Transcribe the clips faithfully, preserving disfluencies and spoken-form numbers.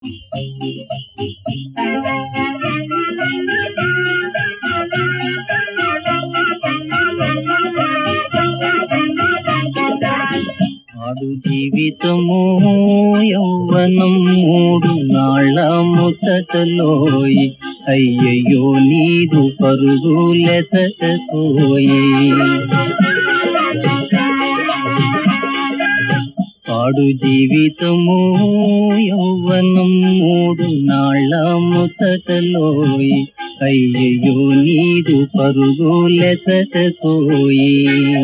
ఆడు జీవితము యౌవనం మూడు నాళ్ళ ముచ్చటలోయి, అయ్యయ్యో నీదు పరుగులెతటకోయి. ఆడు జీవితము యౌవనం మూడు నాళ్ళ ముచ్చటలోయి, అయ్యయ్యో నీదు పరుగులెతటకోయి.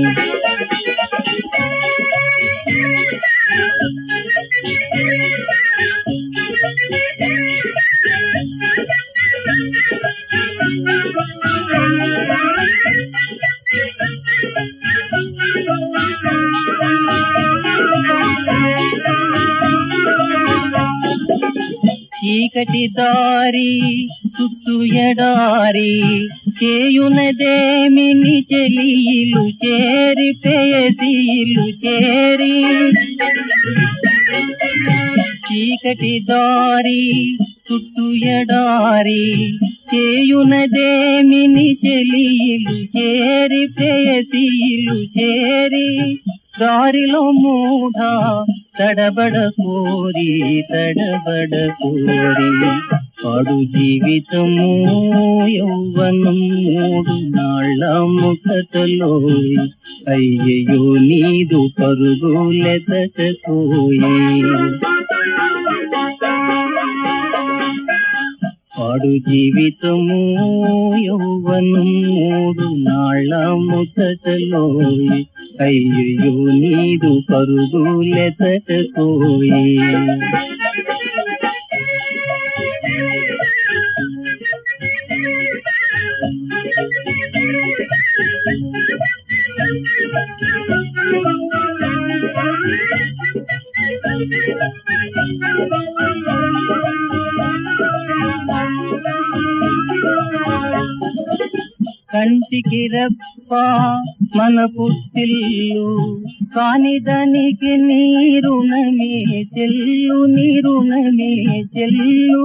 చీకటి దారి చుట్టూ ఎడారి చేయునదేమిని చెలియిలు చేరి పేదీలు చేరి. చీకటి దారి చుట్టూ ఎడారి చేయునదేమిని చెలియిలు చేరి పేదీలు చేరి. దారిలో మూఢ తడబడ కోరి తడబడ కోరి. ఆడు జీవితము యౌవనం మూడు నాళ్ళ ముచ్చటలోయి, అయ్యయ్యో నీదు పరుగులెతటకోయి. ఆడు జీవితము యౌవనం మూడు నాళ్ళ ముచ్చటలోయి, అయ్యయ్యో నీదు పరుగులెతటకోయి. కంటికి రెప్ప మన పుట్టిల్లు, కాని దానికి నీరుణమే చెల్లు నీరుణమే చెల్లు.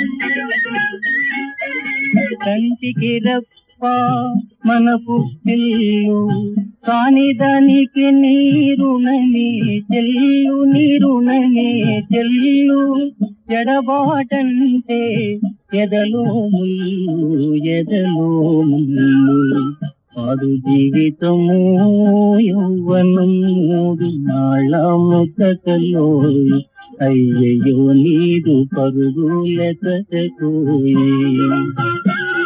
కంటికి రెప్ప మన పుట్టిల్లు, కాని దానికి నీరుణమే చెల్లు నీరుణమే చెల్లు. ఎడబాటంటే ఎదలో ముల్లు ఎదలో ముల్లు. ఆడు జీవితము యౌవనం మూడు నాళ్ళ ముచ్చటలోయి, అయ్యయ్యో నీదు పరుగులెతటకోయి.